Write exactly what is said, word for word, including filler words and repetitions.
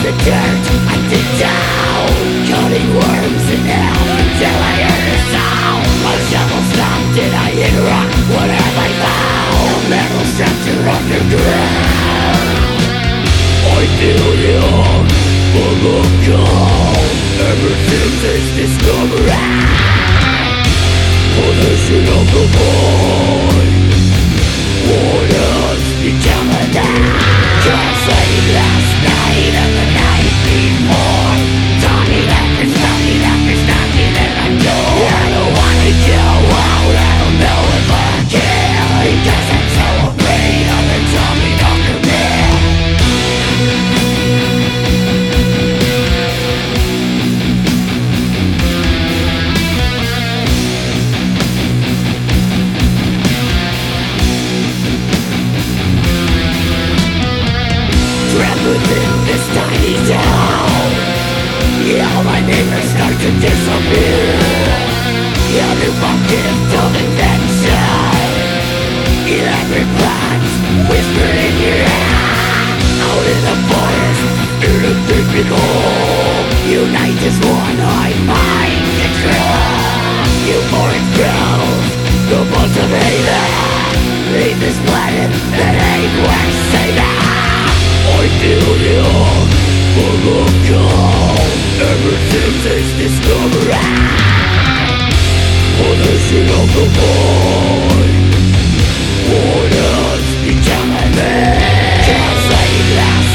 the dirt I dig down, cutting worms in hell until I heard a sound. My shovel stopped and I hit rock. What have I found? A metal structure underground. I feel young, full of calm, ever since this discovery. Pollution of the mind, what has become of that? Just like last night and the night before, talking after talking after knocking at my door. I don't wanna go out, I don't know if I can, because I'm so afraid of the talking after me. Trapped within this tiny town, yeah, all my neighbors start to disappear. Yeah, new gift of invention, elaborate plans whispered in your ear. Out in the forest, in a big big hole, unite as one high mind control. Euphoric spells, the bunch of haters, leave this planet that ain't worth saving. I feel young, full of calm, ever since this discovery. Pollution of the mind, what has become of me? Just like last